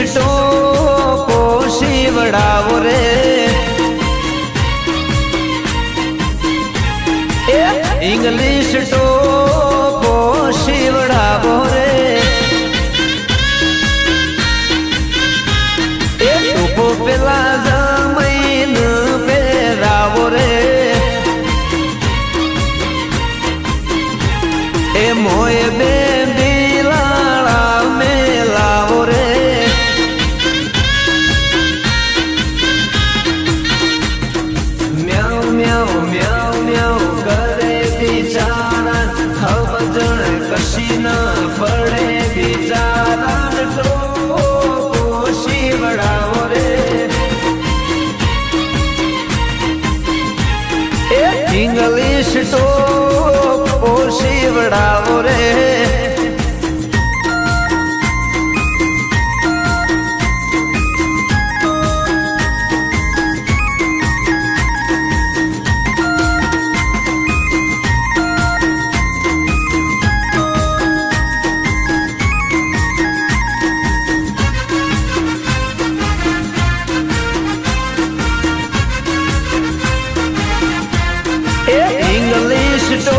टोपो शिवड़ावो रे इंग्लिश टोपो शिवड़ावो रे टोपो पेला जमीन पेरावो रे मोए बेबी लाड़ा मेलावो रे म्याऊ म्याऊ म्याऊ म्याऊ करे बिचारा हव जण कशी न पड़े बिचारा टोपो शिवड़ावो रे इंग्लिश टोपो शिवड़ावो रे इंग्लिश